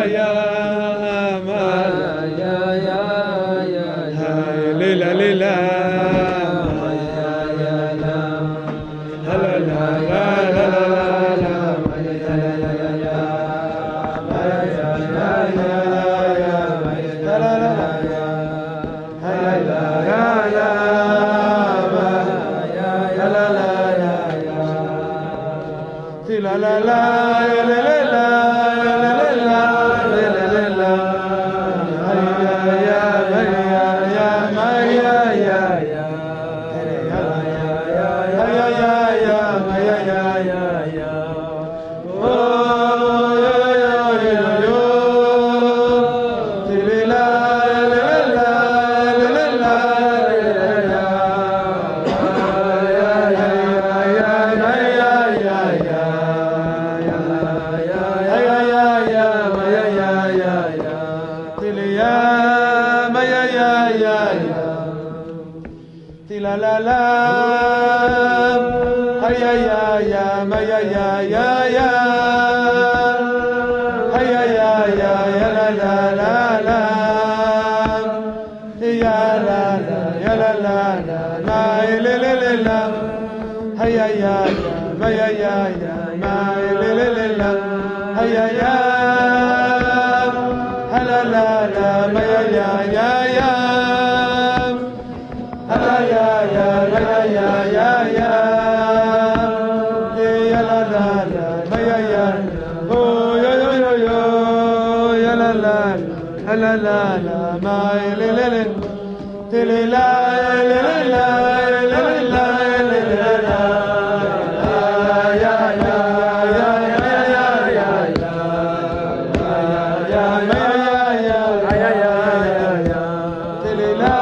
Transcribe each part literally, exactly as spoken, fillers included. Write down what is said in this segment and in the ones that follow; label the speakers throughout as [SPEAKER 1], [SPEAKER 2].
[SPEAKER 1] ya
[SPEAKER 2] ya ya ya ya
[SPEAKER 1] lila lila la la la la la la la ya ya ya ya ya ya ya ya ya ya ya ya oh yo yo yo yo la la la la la la la la ay ay ay ay ay ay ay ay ay ay ay la la la la ya la la ya la la la la le le le la ay ay ay ay ay ay ay le le le la ay ay ay la la la ay ay ay la ya ya ya ya ya ya ya la la la ya ya oh yo yo yo yo ya la la la la la ma le le le le la le le la le le la le le la ya ya ya ya ya ya ya ya ya le la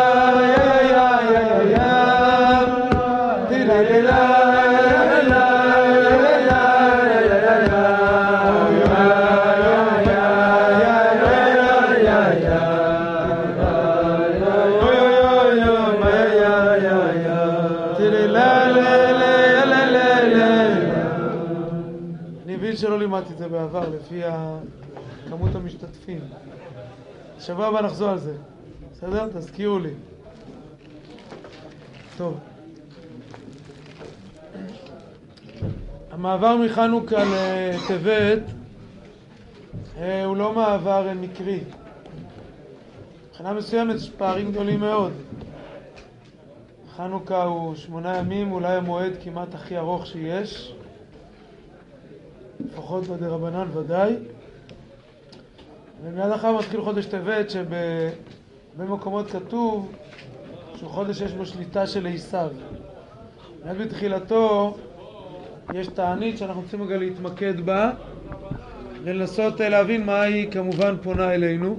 [SPEAKER 1] שלא לימדתי את זה בעבר לפי כמות המשתתפים. שבוע הבא נחזור על זה. בסדר? תזכירו לי. טוב. המעבר מחנוכה לטבת הוא לא מעבר מקרי. מבחינה מסוימת יש פערים גדולים מאוד. חנוכה הוא שמונה ימים, אולי המועד כמעט הכי ארוך שיש. לפחות בדרבנן ודאי. ומיד אחר מתחיל חודש טבת שבמקומות כתוב שהוא חודש שיש בו שליטה של עשיו. מיד בתחילתו יש תענית שאנחנו צריכים רגע להתמקד בה ולנסות להבין מה היא כמובן פונה אלינו.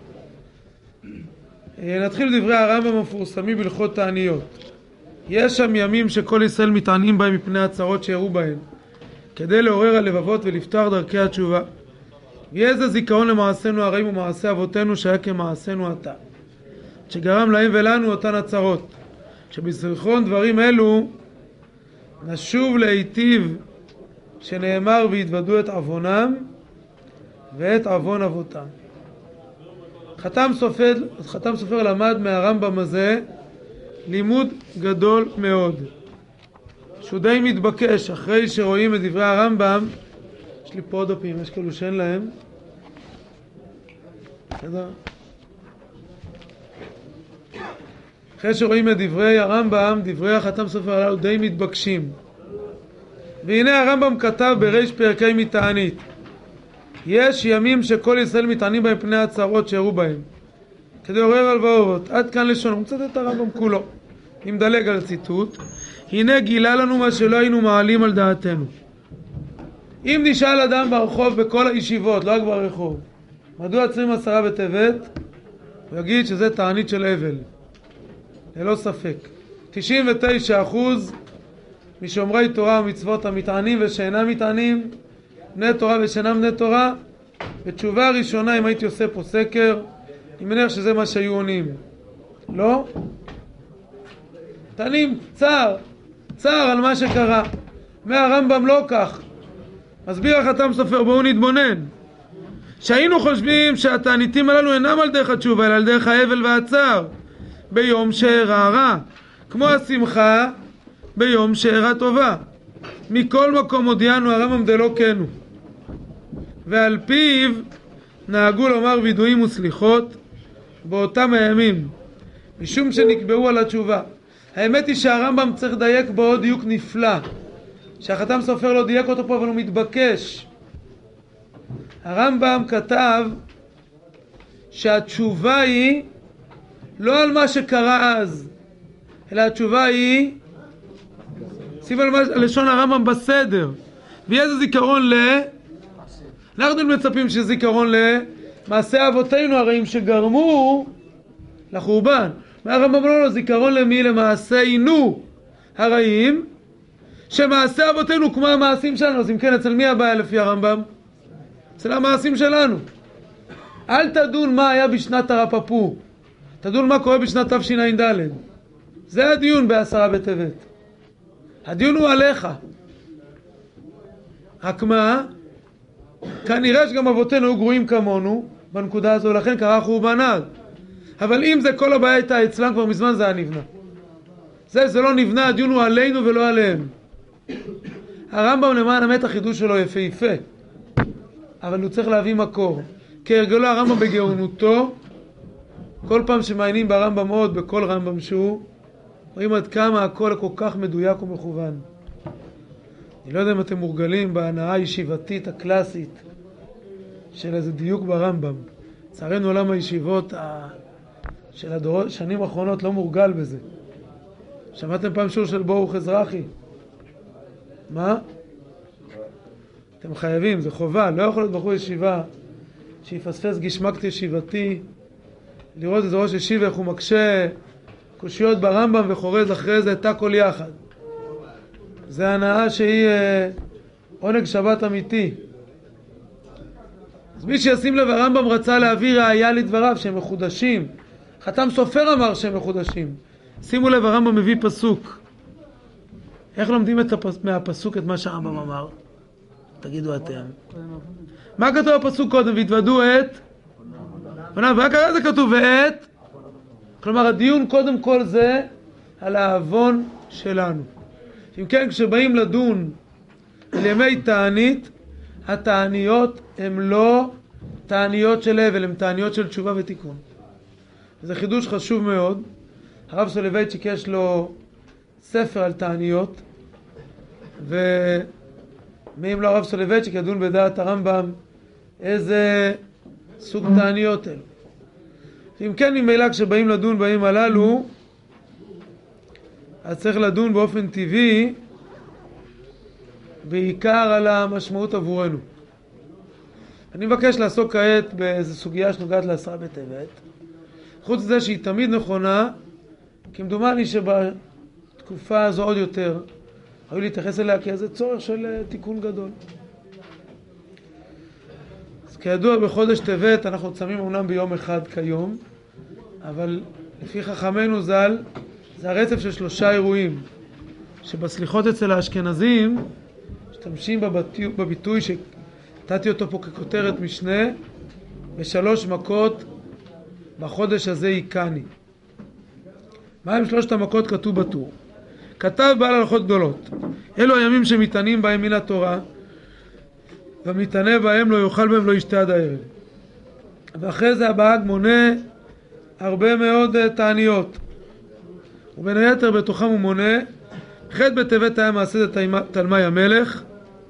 [SPEAKER 1] נתחיל דברי הרמב"ם המפורסמים בהלכות תעניות. יש שם ימים שכל ישראל מתענים בהם מפני הצרות שיראו בהם, כדי לעורר הלבבות ולפתוח דרכי התשובה. ויהיה זה זיכרון למעשינו הרעים ומעשי אבותינו שהיה כמעשינו עתה, שגרם להם ולנו אותן הצרות, שבזיכרון דברים אלו נשוב להיטיב שנאמר והתוודו את עוונם ואת עוון אבותם. חתם סופר, חתם סופר למד מהרמב"ם הזה לימוד גדול מאוד, שהוא די מתבקש אחרי שרואים את דברי הרמב"ם. יש לי פה עוד דפים, יש כאלו שאין להם. בסדר? אחרי שרואים את דברי הרמב"ם, דברי החתם סופר הללו די מתבקשים. והנה הרמב"ם כתב בריש פרקי מתענית, יש ימים שכל ישראל מתענים בהם פני הצרות שהראו בהם, כדי לעורר הלבבות. עד כאן לשון, הוא מצטט את הרמב"ם כולו. אם דלג על הציטוט, הנה גילה לנו מה שלא היינו מעלים על דעתנו. אם נשאל אדם ברחוב בכל הישיבות, לא רק ברחוב, מדוע עשרים עשרה בטבת, הוא יגיד שזה תענית של אבל. ללא ספק. תשעים ותשעה אחוז משומרי תורה ומצוות המתענים ושאינם מתענים, בני תורה ושאינם בני תורה, בתשובה הראשונה, אם הייתי עושה פה סקר, אני מניח שזה מה שהיו עונים. לא? תענים צער, צער על מה שקרה. מהרמב"ם לא כך. מסביר החתם סופר, בואו נתבונן. שהיינו חושבים שהתעניתים הללו אינם על דרך התשובה, אלא על דרך האבל והצער, ביום שאירע רע, כמו השמחה ביום שאירע טובה. מכל מקום הודיענו הרמב"ם דלא כן הוא, ועל פיו נהגו לומר וידועים וסליחות באותם הימים, משום שנקבעו על התשובה. האמת היא שהרמב"ם צריך לדייק בו דיוק נפלא, שהחתם סופר לא דייק אותו פה, אבל הוא מתבקש. הרמב"ם כתב שהתשובה היא לא על מה שקרה אז, אלא התשובה היא סיב על לשון הרמב"ם בסדר. ויהיה זה זיכרון ל... אנחנו מצפים שזיכרון למעשה אבותינו הרעים שגרמו לחורבן. הרמב"ם לא לו זיכרון למי? למעשינו הרעים, שמעשה אבותינו כמו המעשים שלנו. אז אם כן, אצל מי הבעיה לפי הרמב"ם? אצל המעשים שלנו. אל תדון מה היה בשנת הרפפו, תדון מה קורה בשנת תשע"ד. זה הדיון בעשרה בטבת. הדיון הוא עליך. רק מה? כנראה שגם אבותינו היו גרועים כמונו בנקודה הזו, לכן קרה חורבן אז. אבל אם זה כל הבעיה הייתה אצלם, כבר מזמן זה היה נבנה. זה, זה לא נבנה, הדיון הוא עלינו ולא עליהם. הרמב"ם למען האמת החידוש שלו יפה יפה, אבל הוא צריך להביא מקור. כהרגלו הרמב"ם בגאונותו, כל פעם שמעיינים ברמב"ם עוד, בכל רמב"ם שהוא, רואים עד כמה הכל כל כך מדויק ומכוון. אני לא יודע אם אתם מורגלים בהנאה הישיבתית הקלאסית של איזה דיוק ברמב"ם. לצערנו עולם הישיבות של הדורות, שנים האחרונות לא מורגל בזה. שמעתם פעם שיעור של ברוך אזרחי? מה? אתם חייבים, זה חובה. לא יכול להיות בחור ישיבה שיפספס גשמקת ישיבתי, לראות איזה ראש ישיבה איך הוא מקשה קושיות ברמב"ם וחורז אחרי זה את הכל יחד. זה הנאה שהיא אה, עונג שבת אמיתי. אז מי שישים לב, הרמב"ם רצה להביא ראיה לדבריו שהם מחודשים. חתם סופר אמר שהם מחודשים. שימו לב, הרמב"ם מביא פסוק. איך לומדים את הפס... מהפסוק את מה שהרמב"ם אמר? תגידו אתם. מה כתוב הפסוק קודם? והתוודו את? ורק אחרי זה כתוב ואת? כלומר הדיון קודם כל זה על העוון שלנו. אם כן, כשבאים לדון על ימי תענית, התעניות הן לא תעניות של אבל, הן תעניות של תשובה ותיקון. זה חידוש חשוב מאוד. הרב סולובייצ'יק יש לו ספר על תעניות, ומי אם לא הרב סולובייצ'יק ידון בדעת הרמב"ם איזה סוג תעניות אלו. אם כן, ממילא כשבאים לדון בהם הללו, אז צריך לדון באופן טבעי בעיקר על המשמעות עבורנו. אני מבקש לעסוק כעת באיזו סוגיה שנוגעת לעשרה בטבת, חוץ מזה שהיא תמיד נכונה, כי מדומני שבתקופה הזו עוד יותר ראוי להתייחס אליה כאיזה צורך של תיקון גדול. אז כידוע, בחודש טבת אנחנו צמים אומנם ביום אחד כיום, אבל לפי חכמינו ז"ל זה הרצף של שלושה אירועים שבסליחות אצל האשכנזים משתמשים בביטוי, בביטוי שנתתי אותו פה ככותרת משנה, בשלוש מכות בחודש הזה יקני. מה הם שלושת המכות? כתוב בטור. כתב בעל הלכות גדולות, אלו הימים שמתענים בהם מן התורה, ומתענה בהם לא יאכל בהם לא ישתה עד הערב. ואחרי זה הבהג מונה הרבה מאוד תעניות, ובין היתר בתוכם הוא מונה ח' בטבת היה מעשה תלמי המלך,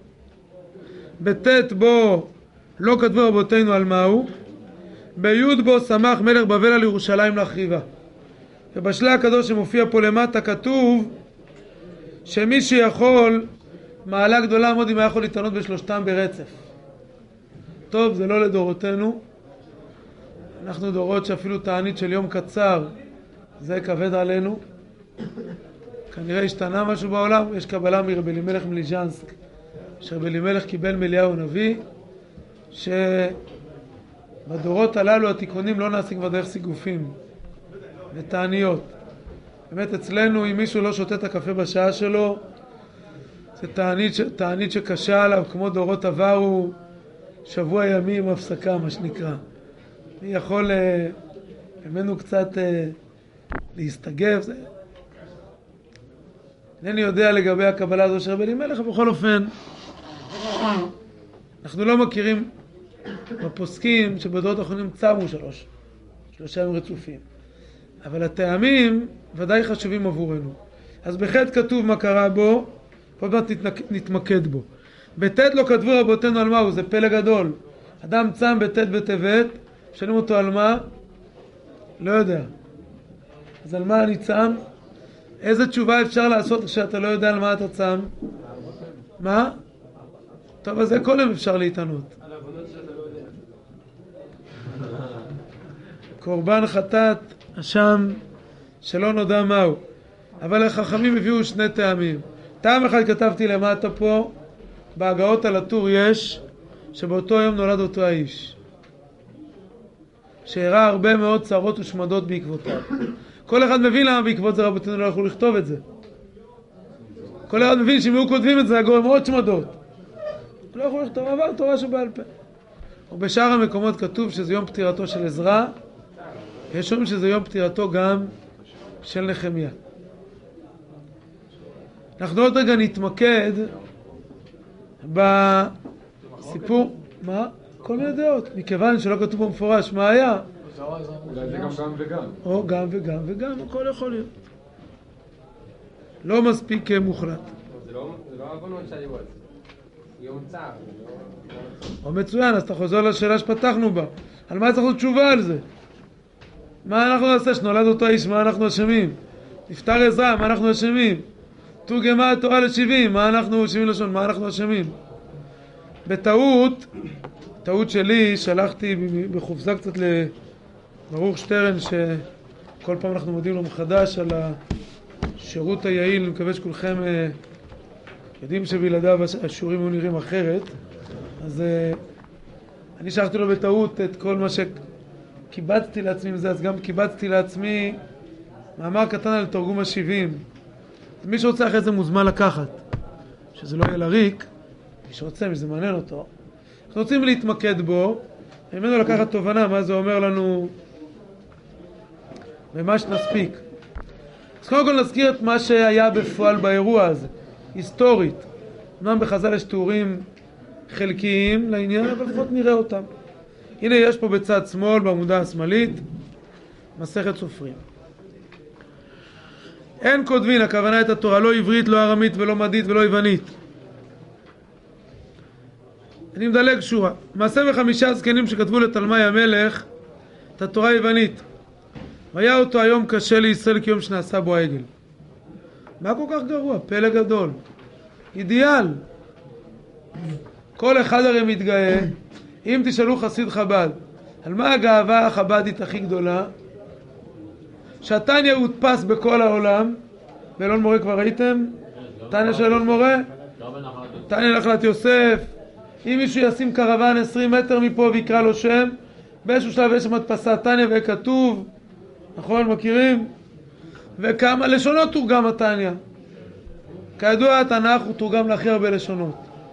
[SPEAKER 1] בט' בו לא כתבו רבותינו על מהו, בי' בו שמח מלך בבל על ירושלים להחריבה. ובשלה הקדוש שמופיע פה למטה כתוב שמי שיכול, מעלה גדולה מאוד אם היה יכול להתענות בשלושתם ברצף. טוב, זה לא לדורותינו, אנחנו דורות שאפילו תענית של יום קצר זה כבד עלינו. כנראה השתנה משהו בעולם. יש קבלה מרבי אלימלך מליז'נסק, שרבי אלימלך קיבל מאליהו הנביא, שבדורות הללו התיקונים לא נעשים כבר דרך סיגופים ותעניות. באמת אצלנו אם מישהו לא שותה את הקפה בשעה שלו, זה תענית, תענית שקשה עליו, כמו דורות עברו שבוע ימים הפסקה, מה שנקרא. אני יכול ממנו קצת להסתגב. זה... אינני יודע לגבי הקבלה הזו של רבי אלימלך, בכל אופן, אנחנו לא מכירים בפוסקים שבדורות האחרונים צמו שלוש, שלושה ימים רצופים. אבל הטעמים ודאי חשובים עבורנו. אז בחטא כתוב מה קרה בו, עוד מעט נתמקד בו. בט' לא כתבו רבותינו על מהו, זה פלא גדול. אדם צם בט' בטבת, שואלים אותו על מה? לא יודע. אז על מה אני צם? איזה תשובה אפשר לעשות כשאתה לא יודע על מה אתה צם? מה? טוב, אז זה כל יום אפשר להתענות.
[SPEAKER 2] על עבודות שאתה לא יודע.
[SPEAKER 1] קורבן חטאת, אשם, שלא נודע מהו. אבל החכמים הביאו שני טעמים. טעם אחד כתבתי למטה פה, בהגאות על הטור יש, שבאותו יום נולד אותו האיש. שהראה הרבה מאוד צרות ושמדות בעקבותיו. כל אחד מבין למה בעקבות זה רבותינו לא יכלו לכתוב את זה. כל אחד מבין שאם היו כותבים את זה, הגורם עוד שמדות. לא יכלו לכתוב, אבל תורה שבעל פה. ובשאר המקומות כתוב שזה יום פטירתו של עזרא, יש אומרים שזה יום פטירתו גם של נחמיה. אנחנו עוד רגע נתמקד בסיפור, מה? כל מיני דעות, מכיוון שלא כתוב במפורש מה היה.
[SPEAKER 2] אולי זה גם גם וגם.
[SPEAKER 1] או גם וגם וגם, הכל יכול להיות. לא מספיק מוחלט.
[SPEAKER 2] זה לא עוונות שהיו על זה. יום צער.
[SPEAKER 1] או מצוין, אז אתה חוזר לשאלה שפתחנו בה. על מה צריך להיות תשובה על זה? מה אנחנו נעשה? שנולד אותו איש, מה אנחנו אשמים? נפטר עזרא, מה אנחנו אשמים? תורגמה התורה לשבעים, מה אנחנו שבעים לשון, מה אנחנו אשמים? בטעות, טעות שלי, שלחתי בחופזה קצת לברוך שטרן, שכל פעם אנחנו מודיעים לו מחדש על השירות היעיל. אני מקווה שכולכם יודעים שבלעדיו השיעורים היו נראים אחרת. אז אני שלחתי לו בטעות את כל מה שקיבצתי לעצמי מזה, אז גם קיבצתי לעצמי מאמר קטן על תרגום השבעים. מי שרוצה אחרי זה מוזמן לקחת, שזה לא יהיה לריק, מי שרוצה, מי זה מעניין אותו. אנחנו רוצים להתמקד בו, ממנו לקחת תובנה, מה זה אומר לנו ומה שנספיק. אז קודם כל נזכיר את מה שהיה בפועל באירוע הזה, היסטורית. אמנם בחז"ל יש תיאורים חלקיים לעניין, אבל לפחות נראה אותם. הנה יש פה בצד שמאל, בעמודה השמאלית, מסכת סופרים. אין כותבין, הכוונה את התורה, לא עברית, לא ארמית ולא מדית ולא יוונית. אני מדלג שורה. מעשה וחמישה זקנים שכתבו לתלמי המלך את התורה היוונית. והיה אותו היום קשה לישראל כיום שנעשה בו העגל. מה כל כך גרוע? פלא גדול. אידיאל. כל אחד הרי מתגאה. אם תשאלו חסיד חב"ד, על מה הגאווה החב"דית הכי גדולה? שהתניא הודפס בכל העולם. באלון מורה כבר ראיתם? תניא של אלון מורה? תניא נחלת יוסף. אם מישהו ישים קרוון עשרים מטר מפה ויקרא לו שם, באיזשהו שלב יש שם הדפסת תניא וכתוב, נכון, מכירים? וכמה לשונות תורגם התניא. כידוע התנ"ך הוא תורגם להכי הרבה לשונות.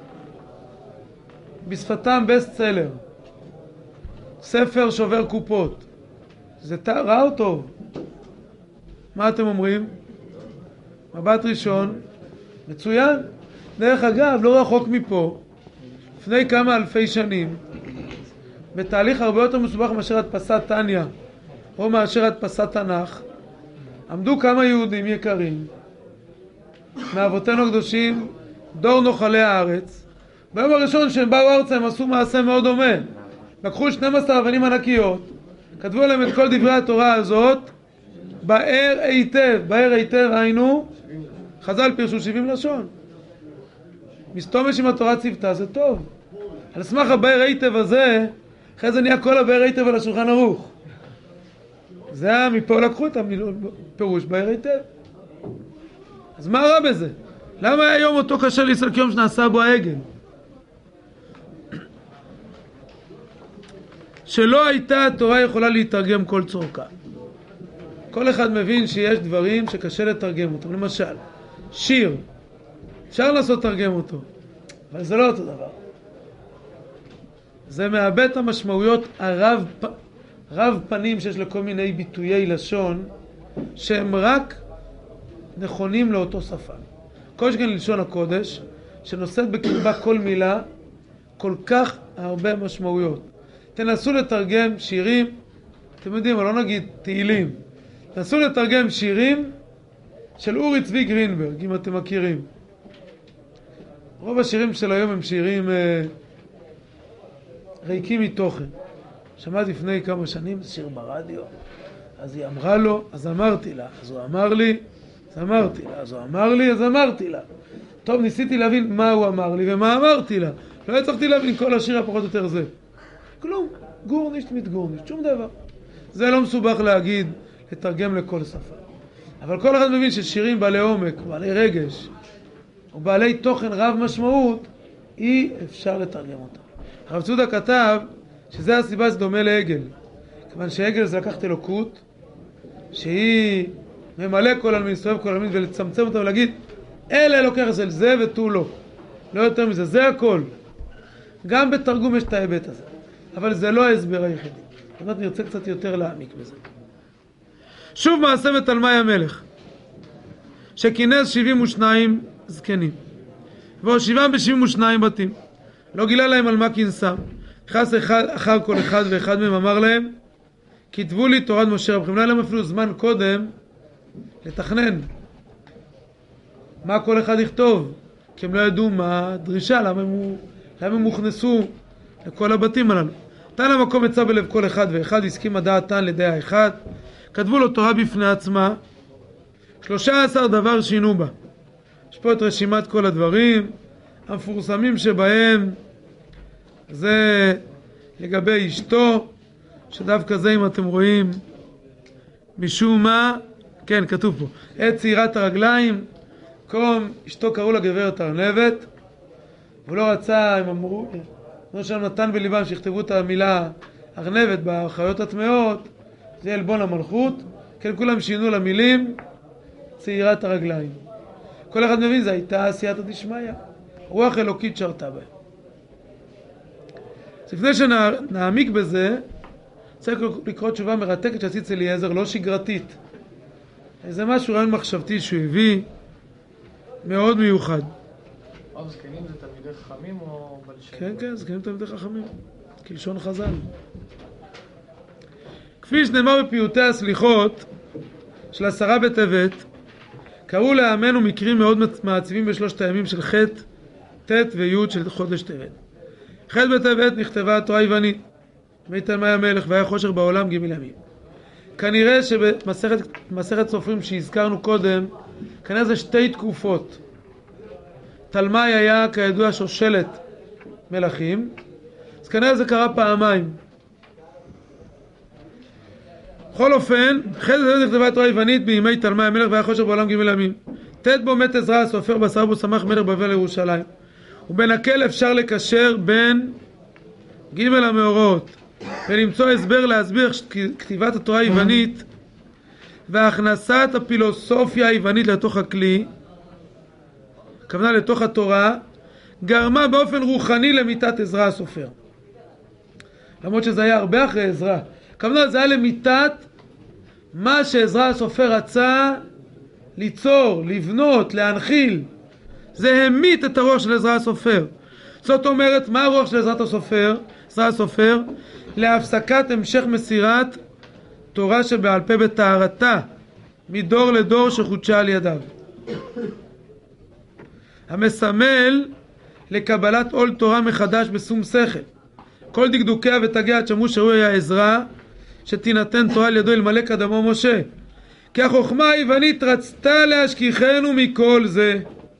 [SPEAKER 1] בשפתם בסט סלר. ספר שובר קופות. זה רע או טוב? מה אתם אומרים? מבט ראשון, מצוין. דרך אגב, לא רחוק מפה, לפני כמה אלפי שנים, בתהליך הרבה יותר מסובך מאשר הדפסת תניא או מאשר הדפסת תנ"ך, עמדו כמה יהודים יקרים מאבותינו הקדושים, דור נוחלי הארץ. ביום הראשון שהם באו ארצה הם עשו מעשה מאוד דומה. לקחו שתים עשרה אבנים ענקיות, כתבו עליהם את כל דברי התורה הזאת, באר היטב. באר היטב היינו, חז"ל פירשו שבעים לשון. מסתומש עם התורה צוותה, זה טוב. על סמך הבאר היטב הזה, אחרי זה נהיה כל הבאר היטב על השולחן ערוך. זה היה, מפה לקחו את הפירוש באר היטב. אז מה רע בזה? למה היה יום אותו קשה לישראל כיום שנעשה בו העגל? שלא הייתה התורה יכולה להתרגם כל צורכה. כל אחד מבין שיש דברים שקשה לתרגם אותם. למשל, שיר. אפשר לעשות תרגם אותו, אבל זה לא אותו דבר. זה מאבד את המשמעויות הרב, רב פנים שיש לכל מיני ביטויי לשון שהם רק נכונים לאותו שפה. כל שכן ללשון הקודש שנושאת בקרבה כל מילה כל כך הרבה משמעויות. תנסו לתרגם שירים, אתם יודעים, אבל לא נגיד תהילים, תנסו לתרגם שירים של אורי צבי גרינברג, אם אתם מכירים. רוב השירים של היום הם שירים אה, ריקים מתוכן. שמעתי לפני כמה שנים, זה שיר ברדיו, אז היא אמרה לו, אז אמרתי לה, אז הוא אמר לי, אז אמרתי לה, אז הוא אמר לי, אז אמרתי לה. טוב, ניסיתי להבין מה הוא אמר לי ומה אמרתי לה. לא הצלחתי להבין כל השיר הפחות או יותר זה. כלום, גורנישט mit גורנישט, שום דבר. זה לא מסובך להגיד, לתרגם לכל שפה. אבל כל אחד מבין ששירים בעלי עומק, בעלי רגש, או בעלי תוכן רב משמעות, אי אפשר לתרגם אותם. הרב צודה כתב שזה הסיבה שזה דומה לעגל. כיוון שעגל זה לקחת אלוקות, שהיא ממלא כל עלמין, מסתובב כל עלמין, ולצמצם אותם ולהגיד, אלה לוקח אצל זה ותו לא. לא יותר מזה, זה הכל. גם בתרגום יש את ההיבט הזה. אבל זה לא ההסבר היחידי. זאת אומרת, נרצה קצת יותר להעמיק בזה. שוב מעשה בתלמי המלך, שכינס שבעים ושניים זקנים, והושיבם בשבעים ושניים בתים. לא גילה להם על מה כינסם. נכנס אחד, אחר כל אחד ואחד מהם אמר להם, כתבו לי תורת משה רבכם. לא היה להם אפילו זמן קודם לתכנן מה כל אחד יכתוב, כי הם לא ידעו מה הדרישה, למה הם, למה הם הוכנסו לכל הבתים הללו. תן למקום יצא בלב כל אחד ואחד, הסכים הדעתן לדעה אחד, כתבו לו תורה בפני עצמה, שלושה עשר דבר שינו בה. יש פה את רשימת כל הדברים, המפורסמים שבהם זה לגבי אשתו, שדווקא זה אם אתם רואים, משום מה, כן, כתוב פה, את צעירת הרגליים, קום, אשתו קראו לה גברת ארנבת, והוא לא רצה, הם אמרו, לא שם נתן בליבם שיכתבו את המילה ארנבת בחיות הטמאות, זה יהיה עלבון המלכות, כן, כולם שינו למילים צעירת הרגליים. כל אחד מבין, זה הייתה עשייתא דשמיא, רוח אלוקית שרתה בהם. אז לפני שנעמיק בזה, צריך לקרוא תשובה מרתקת שעשית אצל אליעזר, לא שגרתית. זה משהו רעיון מחשבתי שהוא הביא, מאוד מיוחד.
[SPEAKER 3] או זקנים זה תלמידי חכמים או בלשנים?
[SPEAKER 1] כן, כן, זקנים תלמידי חכמים, כלשון חז"ל. כפי שנאמר בפיוטי הסליחות של עשרה בטבת, קראו לעמנו מקרים מאוד מעציבים בשלושת הימים של ח', ט' וי' של חודש טבת. ח' בטבת נכתבה התורה היוונית, מתלמי המלך, והיה חושך בעולם ג' ימים. כנראה שבמסכת סופרים שהזכרנו קודם, כנראה זה שתי תקופות. תלמי היה כידוע שושלת מלכים, אז כנראה זה קרה פעמיים. בכל אופן, ח' בטבת נכתבה התורה היוונית בימי תלמי המלך, והיה חושך בעולם ג' ימים. ט' בו מת עזרא הסופר, בשר בו שמח מלך בבל לירושלים. ובנקל אפשר לקשר בין ג' המאורעות ולמצוא הסבר להסביר כתיבת התורה היוונית והכנסת הפילוסופיה היוונית לתוך הכלי, הכוונה לתוך התורה, גרמה באופן רוחני למיתת עזרא הסופר. למרות שזה היה הרבה אחרי עזרא. הכוונה זה היה למיתת מה שעזרא הסופר רצה ליצור, לבנות, להנחיל. זה המית את הרוח של עזרא הסופר. זאת אומרת, מה הרוח של עזרא הסופר? עזרא הסופר, להפסקת המשך מסירת תורה שבעל פה בטהרתה, מדור לדור שחודשה על ידיו. המסמל לקבלת עול תורה מחדש בשום שכל. כל דקדוקיה ותגיה עד שמעו שהוא היה עזרא, שתינתן תורה על ידו אלמלא קדמו משה. כי החוכמה היוונית רצתה להשכיחנו מכל זה.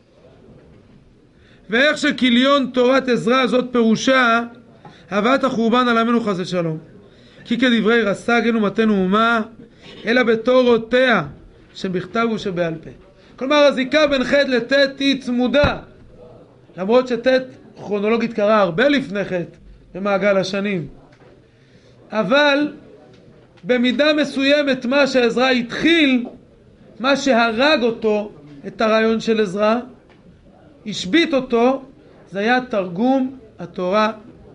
[SPEAKER 1] ואיך שכליון תורת עזרא הזאת פירושה הבאת החורבן על עמנו חס ושלום. כי כדברי רס"ג אין אומתנו אומה אלא בתורותיה שבכתב ושבעל פה. כלומר הזיקה בין ח' לט' היא צמודה, למרות שט' כרונולוגית קרה הרבה לפני ח' במעגל השנים, אבל במידה מסוימת מה שעזרא התחיל, מה שהרג אותו, את הרעיון של עזרא, השבית אותו, זה היה תרגום התורה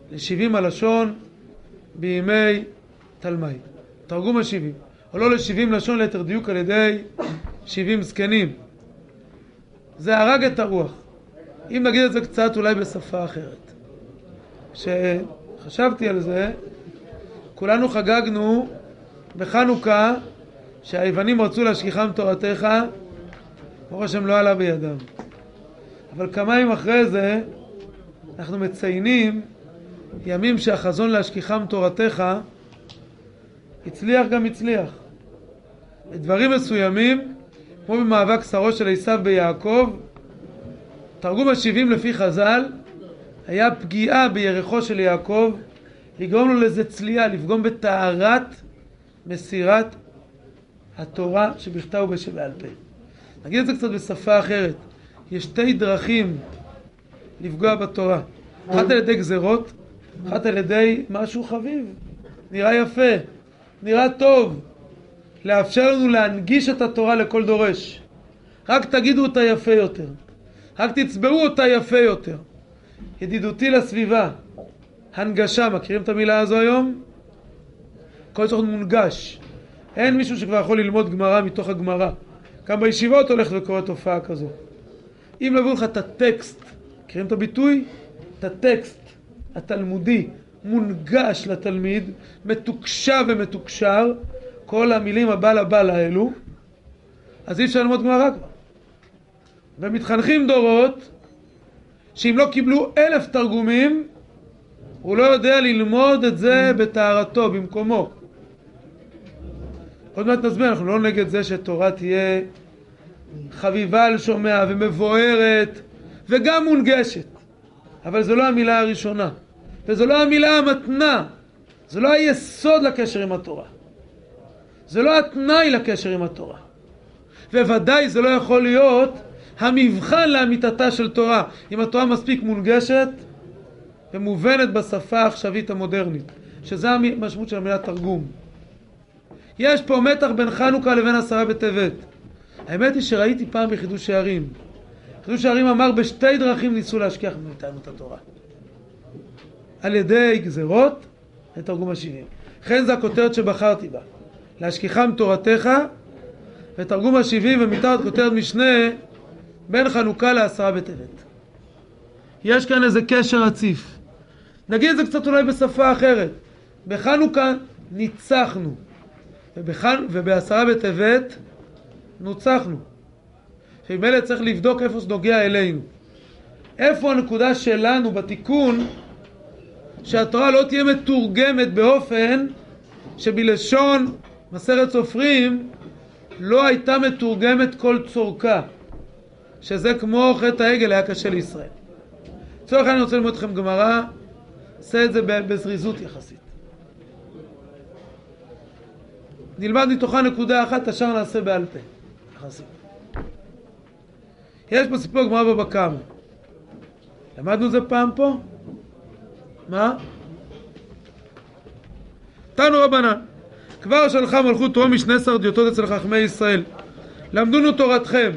[SPEAKER 1] ל-שבעים הלשון בימי תלמי. תרגום ה-שבעים. או לא ל-שבעים לשון ליתר דיוק על ידי שבעים זקנים. זה הרג את הרוח. אם נגיד את זה קצת אולי בשפה אחרת. כשחשבתי על זה, כולנו חגגנו בחנוכה שהיוונים רצו להשכיחם תורתך, ברוך השם לא עלה בידם. אבל כמה ימים אחרי זה אנחנו מציינים ימים שהחזון להשכיחם תורתך הצליח גם הצליח. בדברים מסוימים, כמו במאבק שרו של עשיו ביעקב, תרגום ה-שבעים לפי חז"ל היה פגיעה בירחו של יעקב, לגרום לו לזה צליעה, לפגום בטהרת מסירת התורה שבכתב ובשבעל פה. נגיד את זה קצת בשפה אחרת. יש שתי דרכים לפגוע בתורה. אחת על ידי גזרות, אחת על ידי משהו חביב. נראה יפה, נראה טוב. לאפשר לנו להנגיש את התורה לכל דורש. רק תגידו אותה יפה יותר. רק תצבעו אותה יפה יותר. ידידותי לסביבה. הנגשה, מכירים את המילה הזו היום? כל צריך מונגש. אין מישהו שכבר יכול ללמוד גמרא מתוך הגמרא. גם בישיבות הולך וקורא תופעה כזו. אם לבוא לך את הטקסט, מכירים את הביטוי? את הטקסט התלמודי מונגש לתלמיד, מתוקשר ומתוקשר, כל המילים הבא לבא האלו, אז אי אפשר ללמוד גמרא כבר. ומתחנכים דורות שאם לא קיבלו אלף תרגומים, הוא לא יודע ללמוד את זה בתארתו, במקומו. עוד מעט נסביר, אנחנו לא נגד זה שתורה תהיה חביבה על שומע ומבוארת וגם מונגשת. אבל זו לא המילה הראשונה. וזו לא המילה המתנה. זה לא היסוד לקשר עם התורה. זה לא התנאי לקשר עם התורה. וודאי זה לא יכול להיות המבחן לאמיתתה של תורה. אם התורה מספיק מונגשת ומובנת בשפה העכשווית המודרנית. שזה המשמעות של המילה תרגום. יש פה מתח בין חנוכה לבין עשרה בטבת. האמת היא שראיתי פעם בחידוש שערים. חידוש שערים אמר בשתי דרכים ניסו להשכיח מאיתנו את התורה. על ידי גזרות לתרגום ה-שבעים. לכן זה הכותרת שבחרתי בה. להשכיחם תורתך ותרגום ה-שבעים ומתחת כותרת משנה בין חנוכה לעשרה בטבת. יש כאן איזה קשר רציף. נגיד את זה קצת אולי בשפה אחרת. בחנוכה ניצחנו. ובחנ... ובעשרה בטבת נוצחנו. שבאמת צריך לבדוק איפה שנוגע אלינו. איפה הנקודה שלנו בתיקון שהתורה לא תהיה מתורגמת באופן שבלשון מסכת סופרים לא הייתה מתורגמת כל צורכה. שזה כמו חטא העגל היה קשה לישראל. צורך אני רוצה ללמוד אתכם גמרא, עושה את זה בזריזות יחסית. נלמד מתוכה נקודה אחת, השאר נעשה בעל פה. יחסית. יש פה סיפור גמרא בבא קמא. למדנו את זה פעם פה? מה? תנו רבנן, כבר שלחה מלכות רומי שני סרדיוטות אצל חכמי ישראל. למדונו תורתכם.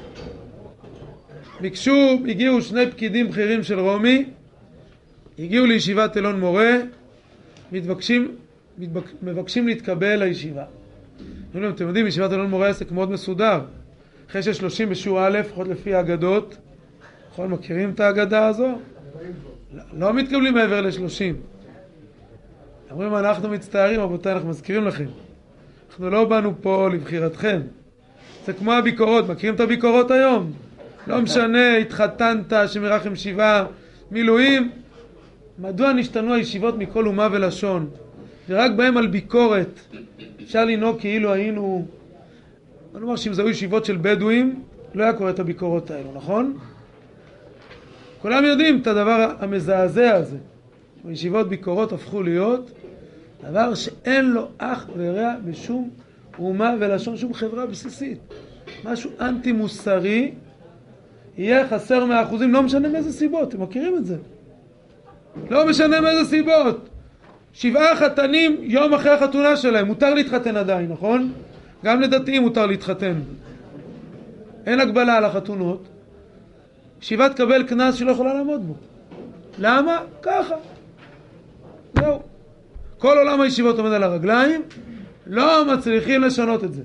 [SPEAKER 1] ביקשו, הגיעו שני פקידים בכירים של רומי, הגיעו לישיבת אלון מורה, מתבקשים, מתבק, מבקשים להתקבל לישיבה. אתם יודעים, ישיבת אלון מורה עסק מאוד מסודר. אחרי ששלושים בשיעור א', לפחות לפי האגדות, נכון, מכירים את האגדה הזו? לא, לא מתקבלים מעבר לשלושים. אומרים, אנחנו מצטערים, רבותיי, אנחנו מזכירים לכם. אנחנו לא באנו פה לבחירתכם. זה כמו הביקורות, מכירים את הביקורות היום? לא משנה, התחתנת, שמרחם שבעה, מילואים. מדוע נשתנו הישיבות מכל אומה ולשון? ורק בהם על ביקורת. אפשר לנהוג כאילו היינו... אני אומר שאם זהו ישיבות של בדואים, לא היה קורא את הביקורות האלו, נכון? כולם יודעים את הדבר המזעזע הזה. הישיבות ביקורות הפכו להיות דבר שאין לו אח ורע בשום אומה ולשון, שום חברה בסיסית. משהו אנטי מוסרי, יהיה חסר מהאחוזים, לא משנה מאיזה סיבות, אתם מכירים את זה? לא משנה מאיזה סיבות. שבעה חתנים יום אחרי החתונה שלהם, מותר להתחתן עדיין, נכון? גם לדתיים מותר להתחתן. אין הגבלה על החתונות. ישיבה תקבל כנס שלא יכולה לעמוד בו. למה? ככה. זהו. כל עולם הישיבות עומד על הרגליים, לא מצליחים לשנות את זה.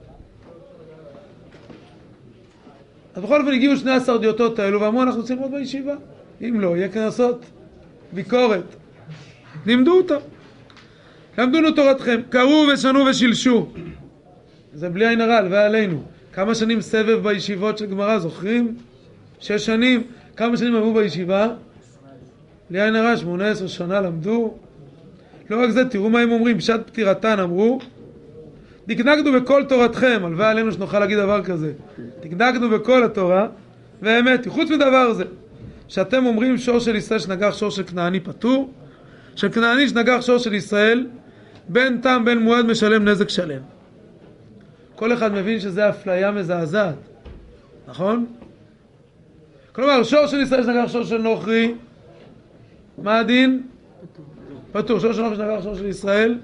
[SPEAKER 1] אז בכל אופן הגיעו שני עשר דיוטות האלו ואמרו אנחנו צריכים ללמוד בישיבה. אם לא, יהיה כנסות, ביקורת. לימדו אותם. למדונו תורתכם, קראו ושנו ושילשו. זה בלי עין הרע, הלוואי עלינו. כמה שנים סבב בישיבות של גמרא, זוכרים? שש שנים. כמה שנים עברו בישיבה? בלי עין הרע, שמונה עשר שנה למדו. לא רק זה, תראו מה הם אומרים, בשעת פטירתן אמרו, דקדקנו בכל תורתכם, הלוואי עלינו שנוכל להגיד דבר כזה. דקדקנו בכל התורה, והאמת, חוץ מדבר זה, שאתם אומרים שור של ישראל שנגח שור של כנעני פטור, של כנעני שנגח שור של ישראל, בין תם בין מועד משלם נזק שלם. כל אחד מבין שזה אפליה מזעזעת, נכון? כלומר, שור של ישראל שנגח שור של נוכרי, מה הדין? פטור. שור של נוכרי שנגח שור של ישראל,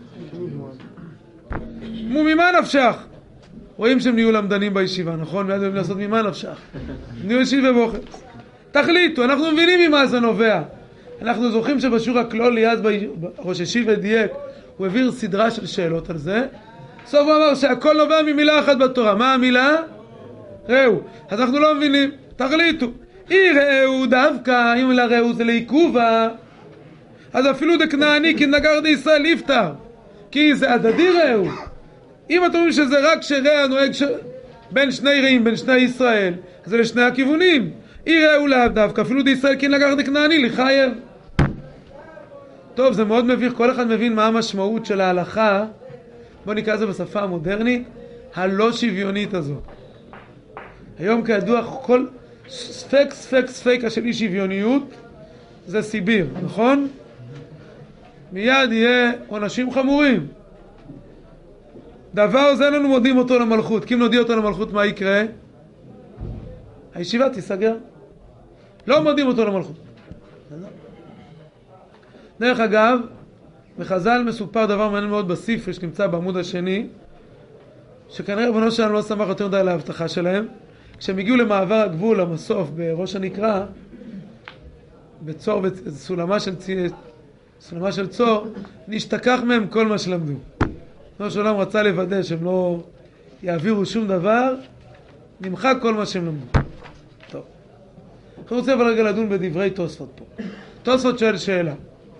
[SPEAKER 1] מו ממה נפשך? רואים שהם נהיו למדנים בישיבה, נכון? ואז הם לעשות ממה נפשך. נהיו ישיבה ובוחץ. תחליטו, אנחנו מבינים ממה זה נובע. אנחנו זוכרים שבשיעור הכלולי, אז ראש ישיבה דייק, הוא העביר סדרה של שאלות על זה. סוף הוא אמר שהכל נובע ממילה אחת בתורה. מה המילה? ראו. אז אנחנו לא מבינים. תחליטו. אי ראו דווקא, אם לה ראו זה לעיכובה, אז אפילו דכנעני כי נגר די ישראל יפטר. כי זה הדדי ראו. אם אתם אומרים שזה רק שרע נוהג ש... בין שני רעים, בין שני ישראל, זה לשני הכיוונים. אי ראו לאו דווקא, אפילו די ישראל כי נגר די כנעני, לחייב. טוב, זה מאוד מביך, כל אחד מבין מה המשמעות של ההלכה, בוא נקרא זה בשפה המודרנית, הלא שוויונית הזו. היום כידוע כל ספק ספק ספק של אי שוויוניות זה סיביר, נכון? מיד יהיה עונשים חמורים. דבר זה לנו מודיעים אותו למלכות, כי אם נודיע אותו למלכות מה יקרה? הישיבה תיסגר. לא מודיעים אותו למלכות. דרך אגב, בחז"ל מסופר דבר מעניין מאוד בספר שנמצא בעמוד השני, שכנראה רבנו שלנו לא שמח יותר מדי להבטחה שלהם. כשהם הגיעו למעבר הגבול, המסוף בראש הנקרה, בצור, בסולמה של, סולמה של צור, נשתכח מהם כל מה שלמדו. רבנו שלם רצה לוודא שהם לא יעבירו שום דבר, נמחק כל מה שהם למדו. טוב. אנחנו רוצים אבל רגע לדון בדברי תוספות פה. תוספות שואל שאלה.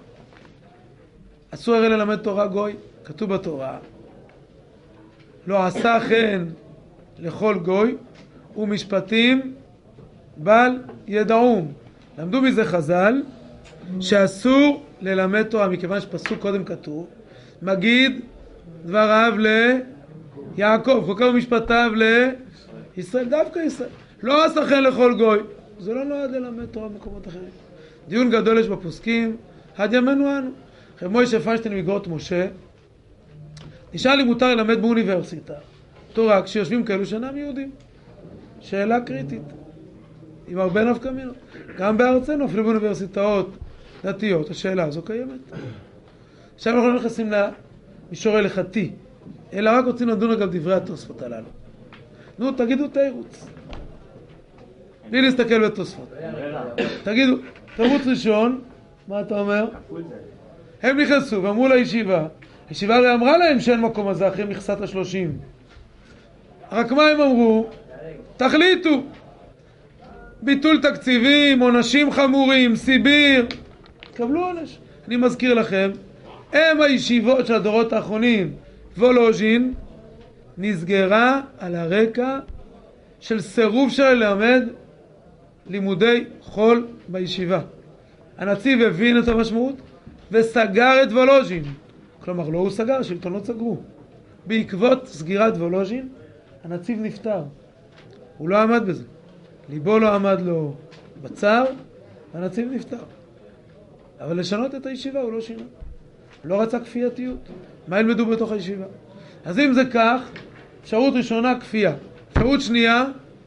[SPEAKER 1] אסור הרי ללמד תורה גוי? כתוב בתורה. לא עשה כן לכל גוי ומשפטים בל ידעום. למדו מזה חז"ל שאסור ללמד תורה, מכיוון שפסוק קודם כתוב, מגיד דבריו ליעקב, חוקר משפטיו לישראל, דווקא ישראל. לא עשה כן לכל גוי. זה לא נועד ללמד תורה במקומות אחרים. דיון גדול יש בפוסקים, עד ימינו אנו. אחרי מוישה פיינשטיין מגרות משה, נשאל לי מותר ללמד באוניברסיטה תורה כשיושבים כאלו שאינם יהודים. שאלה קריטית, עם הרבה נפקא מינות. גם בארצנו, אפילו באוניברסיטאות דתיות, השאלה הזו קיימת. עכשיו אנחנו לא נכנסים למישור הלכתי, אלא רק רוצים לדון אגב דברי התוספות הללו. נו, תגידו תירוץ. בלי להסתכל בתוספות. תגידו, תירוץ ראשון, מה אתה אומר? הם נכנסו ואמרו לישיבה, הישיבה הרי אמרה להם שאין מקום הזה אחרי מכסת השלושים. רק מה הם אמרו? תחליטו. ביטול תקציבים, עונשים חמורים, סיביר. קבלו עונש. אני מזכיר לכם, הם הישיבות של הדורות האחרונים, וולוז'ין, נסגרה על הרקע של סירוב שלה ללמד לימודי חול בישיבה. הנציב הבין את המשמעות וסגר את וולוז'ין. כלומר, לא הוא סגר, שלטונות סגרו. בעקבות סגירת וולוז'ין, הנציב נפטר. הוא לא עמד בזה. ליבו לא עמד לו בצער, והנציב נפטר. אבל לשנות את הישיבה הוא לא שינה. לא רצה כפייתיות. מה ילמדו בתוך הישיבה? אז אם זה כך, אפשרות ראשונה כפייה. אפשרות שנייה,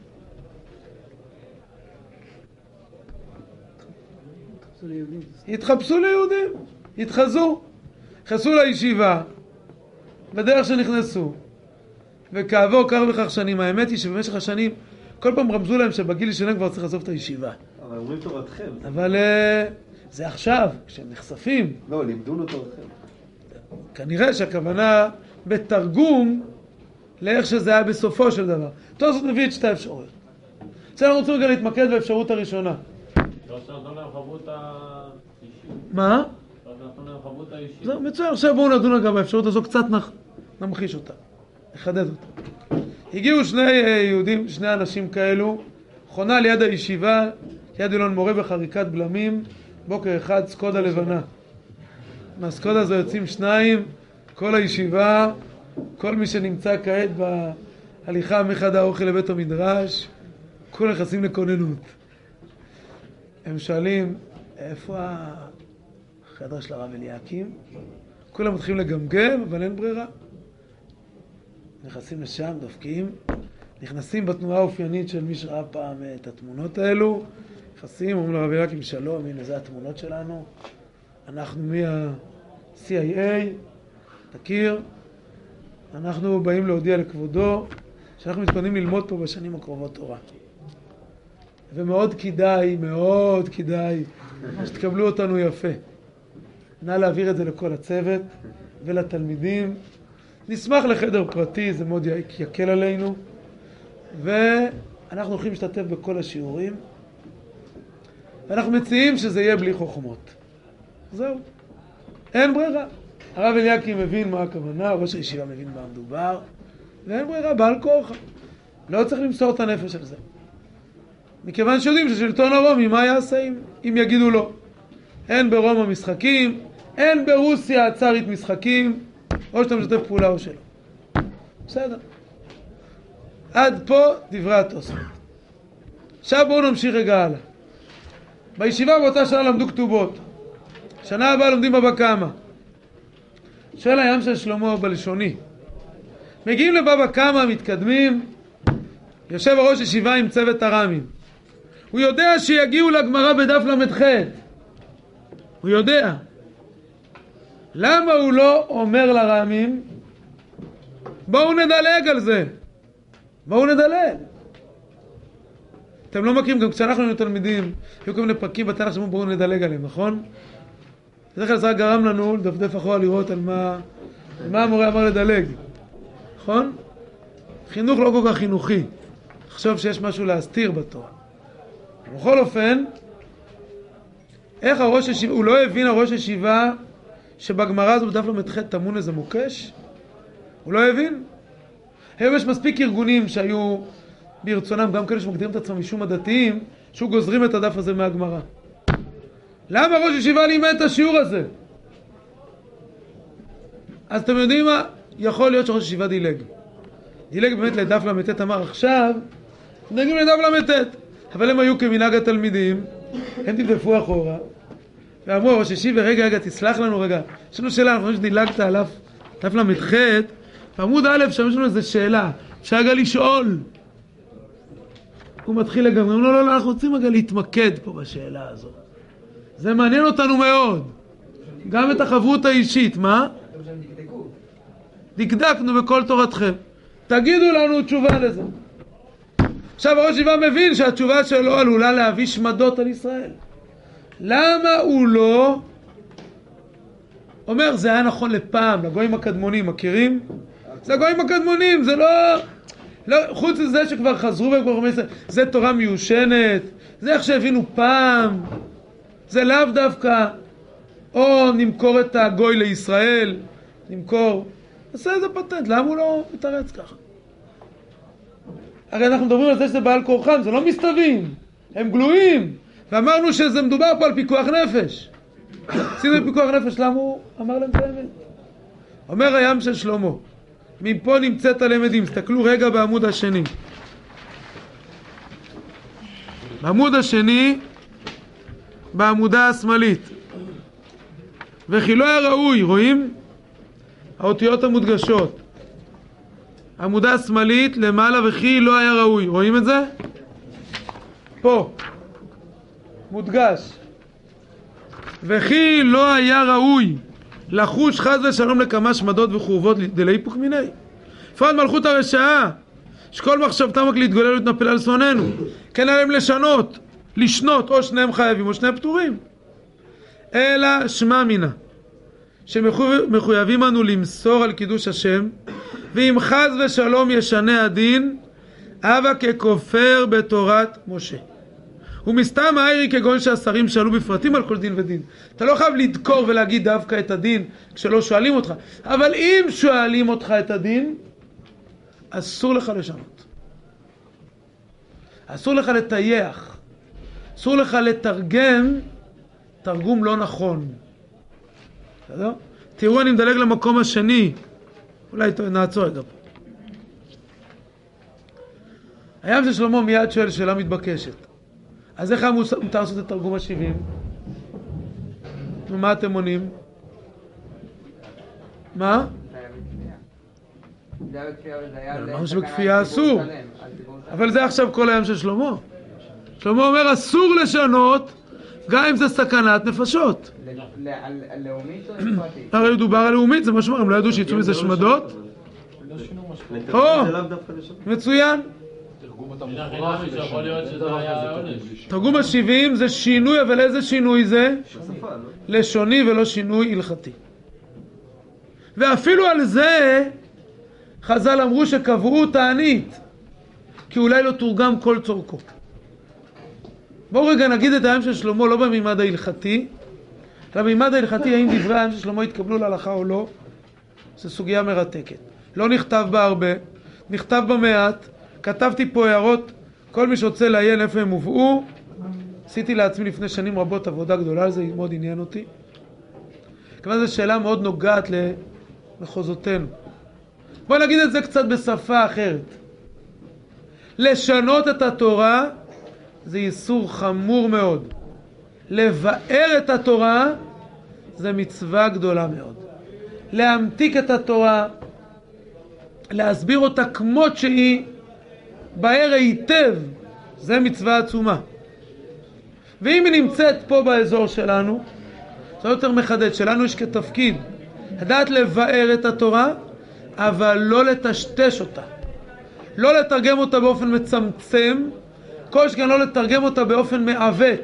[SPEAKER 1] התחפשו ליהודים, התחזו, נכנסו לישיבה, בדרך שנכנסו, וכעבור כך וכך שנים, האמת היא שבמשך השנים, כל פעם רמזו להם שבגיל שלהם כבר צריך לעזוב את הישיבה.
[SPEAKER 4] אבל אומרים תורתכם.
[SPEAKER 1] אבל זה עכשיו, כשהם נחשפים.
[SPEAKER 4] לא, לימדו אותו אחר.
[SPEAKER 1] כנראה שהכוונה בתרגום לאיך שזה היה בסופו של דבר. תוספות מביא את שתי האפשרויות. אז אנחנו רוצים רגע להתמקד באפשרות הראשונה.
[SPEAKER 5] לא שנתנו להם חבות האישית.
[SPEAKER 1] מה?
[SPEAKER 5] לא שנתנו להם חבות האישית.
[SPEAKER 1] זהו, מצוין. עכשיו בואו נדון רגע באפשרות הזו, קצת נמחיש אותה, נחדד אותה. הגיעו שני יהודים, שני אנשים כאלו, חונה ליד הישיבה, ליד אילון מורה בחריקת בלמים, בוקר אחד סקודה לבנה. מהסקודה הזו יוצאים שניים, כל הישיבה, כל מי שנמצא כעת בהליכה מחד האוכל לבית המדרש, כולם נכנסים לכוננות. הם שואלים, איפה החדר של הרב אליקים? כולם מתחילים לגמגם, אבל אין ברירה. נכנסים לשם, דופקים, נכנסים בתנועה האופיינית של מי שראה פעם את התמונות האלו, נכנסים, אומרים לרב אליקים שלום, הנה זה התמונות שלנו, אנחנו מה-C I A, תכיר, אנחנו באים להודיע לכבודו שאנחנו מתכוננים ללמוד פה בשנים הקרובות תורה. ומאוד כדאי, מאוד כדאי, שתקבלו אותנו יפה. נא להעביר את זה לכל הצוות ולתלמידים. נשמח לחדר פרטי, זה מאוד יקל עלינו. ואנחנו הולכים להשתתף בכל השיעורים. ואנחנו מציעים שזה יהיה בלי חוכמות. זהו. אין ברירה. הרב אליקים מבין מה הכוונה, ראש הישיבה מבין מה מדובר, ואין ברירה, בעל כורחה. לא צריך למסור את הנפש על זה. מכיוון שיודעים ששלטון הרומי, מה יעשה אם, אם יגידו לו? אין ברומא משחקים, אין ברוסיה הצארית משחקים, או שאתה משתף פעולה או שלא. בסדר. עד פה דברי התוספות. עכשיו בואו נמשיך רגע הלאה. בישיבה באותה שנה למדו כתובות. שנה הבאה לומדים בבא קמא. שואל הים של שלמה בלשוני. מגיעים לבבא קמא, מתקדמים, יושב הראש ישיבה עם צוות הרמים. הוא יודע שיגיעו לגמרא בדף למד ח'. הוא יודע. למה הוא לא אומר לרמים, בואו נדלג על זה. בואו נדלג. אתם לא מכירים, גם כשאנחנו היינו תלמידים, היו כל מיני פרקים בתנ"ך שאמרו בואו נדלג עליהם, נכון? בדרך כלל זה רק גרם לנו לדפדף אחורה לראות על מה, על מה המורה אמר לדלג. נכון? חינוך לא כל כך חינוכי. לחשוב שיש משהו להסתיר בתורה. בכל אופן, איך הראש ישיבה, הוא לא הבין הראש ישיבה שבגמרא הזו בדף למד ח' טמון איזה מוקש? הוא לא הבין? היום יש מספיק ארגונים שהיו ברצונם, גם כאלה שמגדירים את עצמם משום הדתיים, שהוא גוזרים את הדף הזה מהגמרא. למה ראש ישיבה לימד את השיעור הזה? אז אתם יודעים מה? יכול להיות שראש ישיבה דילג. דילג באמת לדף למד ט', אמר עכשיו, נגיד לדף למד ט', אבל הם היו כמנהג התלמידים, הם תדפו אחורה, ואמרו, ראש ישיבה, רגע, רגע, תסלח לנו רגע, יש לנו שאלה, אנחנו חושבים שדילגת עליו, דף למד ח', בעמוד א', שם יש לנו איזו שאלה, אפשר רגע לשאול. הוא מתחיל לגמרי, הוא אומר, לא, לא, אנחנו רוצים רגע להתמקד פה בשאלה הזאת. זה מעניין אותנו מאוד. גם את החברות האישית, מה? דקדקנו בכל תורתכם. תגידו לנו תשובה לזה. עכשיו הראש ישיבה מבין שהתשובה שלו עלולה להביא שמדות על ישראל. למה הוא לא אומר, זה היה נכון לפעם, לגויים הקדמונים, מכירים? זה הגויים הקדמונים, זה לא... לא, חוץ מזה שכבר חזרו והם כבר חמש עשרה, זה תורה מיושנת, זה איך שהבינו פעם, זה לאו דווקא, או נמכור את הגוי לישראל, נמכור, עשה איזה פטנט, למה הוא לא מתארץ ככה? הרי אנחנו מדברים על זה שזה בעל כורחם, זה לא מסתווים, הם גלויים, ואמרנו שזה מדובר פה על פיקוח נפש. עשינו פיקוח נפש, למה הוא אמר להם את האמת? אומר הים של שלמה, מפה נמצאת הלמדים, תסתכלו רגע בעמוד השני. בעמוד השני, בעמודה השמאלית. וכי לא היה ראוי, רואים? האותיות המודגשות. עמודה השמאלית למעלה, וכי לא היה ראוי, רואים את זה? פה. מודגש. וכי לא היה ראוי לחוש חס ושלום לכמה שמדות וחורבות דלהיפוך מיני. בפרט מלכות הרשעה, שכל מחשבתם רק להתגולל ולהתנפל על שונאינו. כן עליהם לשנות, לשנות, או שניהם חייבים או שניהם פטורים. אלא שמע מינה, שמחויבים אנו למסור על קידוש השם, ואם חז ושלום ישנה הדין, אבא ככופר בתורת משה. ומסתם האירי כגון שהשרים שאלו בפרטים על כל דין ודין. אתה לא חייב לדקור ולהגיד דווקא את הדין כשלא שואלים אותך, אבל אם שואלים אותך את הדין, אסור לך לשנות. אסור לך לטייח. אסור לך לתרגם תרגום לא נכון. בסדר? תראו, אני מדלג למקום השני. אולי נעצור רגע פה. הים של שלמה מיד שואל שאלה מתבקשת. אז איך היה מותר לעשות את תרגום השבעים? ומה אתם עונים? מה? אמרנו שבכפייה אסור. אבל זה עכשיו כל הים של שלמה. שלמה אומר אסור לשנות גם אם זה סכנת נפשות.
[SPEAKER 2] לאומית או פרטית?
[SPEAKER 1] הרי דובר על לאומית, זה מה שאומר, הם לא ידעו שיצאו מזה שמדות? או, מצוין. תרגום השבעים זה שינוי, אבל איזה שינוי זה? לשוני ולא שינוי הלכתי. ואפילו על זה חז"ל אמרו שקבעו תענית, כי אולי לא תורגם כל צורכו. בואו רגע נגיד את הים של שלמה לא במימד ההלכתי, אלא במימד ההלכתי האם דברי הים של שלמה התקבלו להלכה או לא. זו סוגיה מרתקת. לא נכתב בה הרבה, נכתב בה מעט, כתבתי פה הערות, כל מי שרוצה לעיין איפה הם הובאו, עשיתי לעצמי לפני שנים רבות עבודה גדולה על זה, מאוד עניין אותי. כמובן זו שאלה מאוד נוגעת למחוזותינו. בואו נגיד את זה קצת בשפה אחרת. לשנות את התורה זה איסור חמור מאוד. לבאר את התורה זה מצווה גדולה מאוד. להמתיק את התורה, להסביר אותה כמות שהיא, באר היטב, זה מצווה עצומה. ואם היא נמצאת פה באזור שלנו, זה יותר מחדד, שלנו יש כתפקיד לדעת לבאר את התורה, אבל לא לטשטש אותה. לא לתרגם אותה באופן מצמצם, כל שכן לא לתרגם אותה באופן מעוות.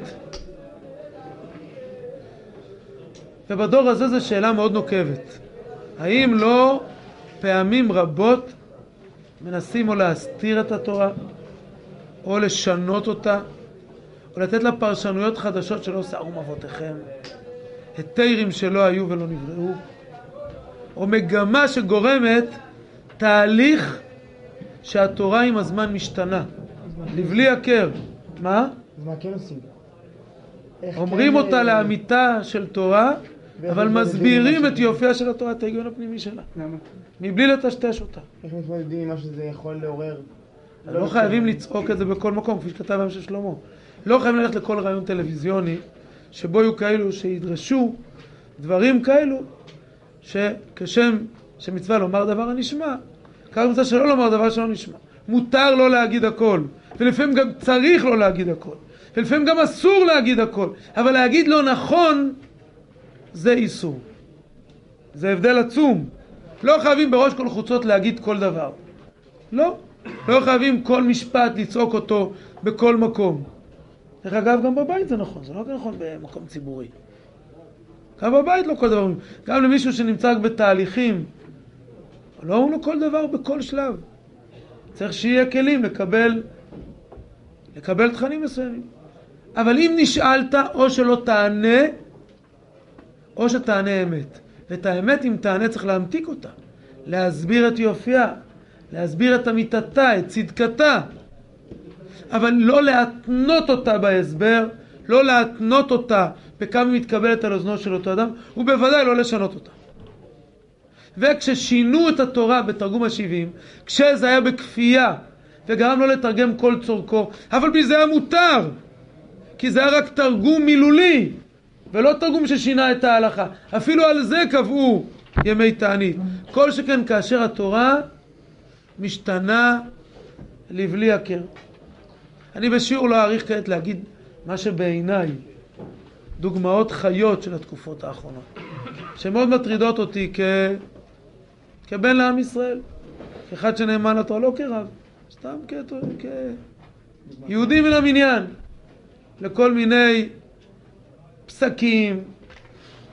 [SPEAKER 1] ובדור הזה זו שאלה מאוד נוקבת. האם לא פעמים רבות מנסים או להסתיר את התורה, או לשנות אותה, או לתת לה פרשנויות חדשות שלא שערו אבותיכם, היתרים שלא היו ולא נבראו, או מגמה שגורמת תהליך שהתורה עם הזמן משתנה, לבלי הכר. מה?
[SPEAKER 4] אז מה כן עושים?
[SPEAKER 1] אומרים אותה לאמיתה של תורה, אבל מסבירים את יופייה של התורה, את ההיגיון הפנימי שלה.
[SPEAKER 4] למה?
[SPEAKER 1] מבלי לטשטש אותה.
[SPEAKER 4] איך מתמודדים עם מה שזה יכול לעורר?
[SPEAKER 1] לא חייבים לצעוק את זה בכל מקום, כפי שכתב הים של שלמה. לא חייבים ללכת לכל רעיון טלוויזיוני, שבו יהיו כאלו שידרשו דברים כאלו, שכשם שמצווה לומר דבר הנשמע, כך מצווה שלא לומר דבר שלא נשמע. מותר לא להגיד הכל, ולפעמים גם צריך לא להגיד הכל, ולפעמים גם אסור להגיד הכל, אבל להגיד לא נכון, זה איסור. זה הבדל עצום. לא חייבים בראש כל חוצות להגיד כל דבר. לא. לא חייבים כל משפט לצעוק אותו בכל מקום. דרך אגב, גם בבית זה נכון. זה לא נכון במקום ציבורי. גם בבית לא כל דבר. גם למישהו שנמצא בתהליכים. לא אומרים לו כל דבר בכל שלב. צריך שיהיה כלים לקבל, לקבל תכנים מסוימים. אבל אם נשאלת, או שלא תענה, או שתענה אמת. ואת האמת, אם תענה, צריך להמתיק אותה. להסביר את יופייה. להסביר את אמיתתה, את צדקתה. אבל לא להתנות אותה בהסבר, לא להתנות אותה בכמה מתקבלת על אוזנו של אותו אדם, ובוודאי לא לשנות אותה. וכששינו את התורה בתרגום השבעים, כשזה היה בכפייה, וגרם לא לתרגם כל צורכו, אבל בזה היה מותר, כי זה היה רק תרגום מילולי, ולא תרגום ששינה את ההלכה. אפילו על זה קבעו ימי תענית. כל שכן כאשר התורה משתנה לבלי הכר. אני בשיעור לא אעריך כעת להגיד מה שבעיניי דוגמאות חיות של התקופות האחרונות, שמאוד מטרידות אותי כ... כבן לעם ישראל, כאחד שנאמן לתורה, לא כרב, סתם כיהודי מן המניין, לכל מיני פסקים